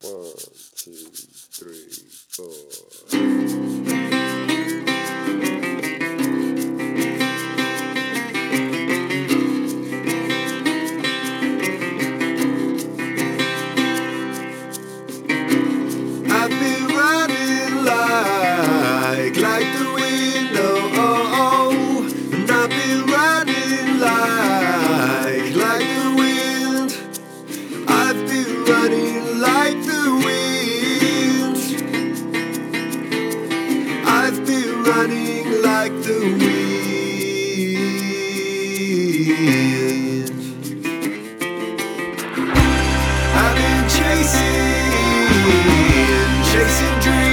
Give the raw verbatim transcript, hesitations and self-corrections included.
One, two, three, four. I've been running like, like the wind, oh, oh, oh. And I've been running like, like the wind. I've been running like the wind. I've been running like the wind. I've been chasing, chasing dreams.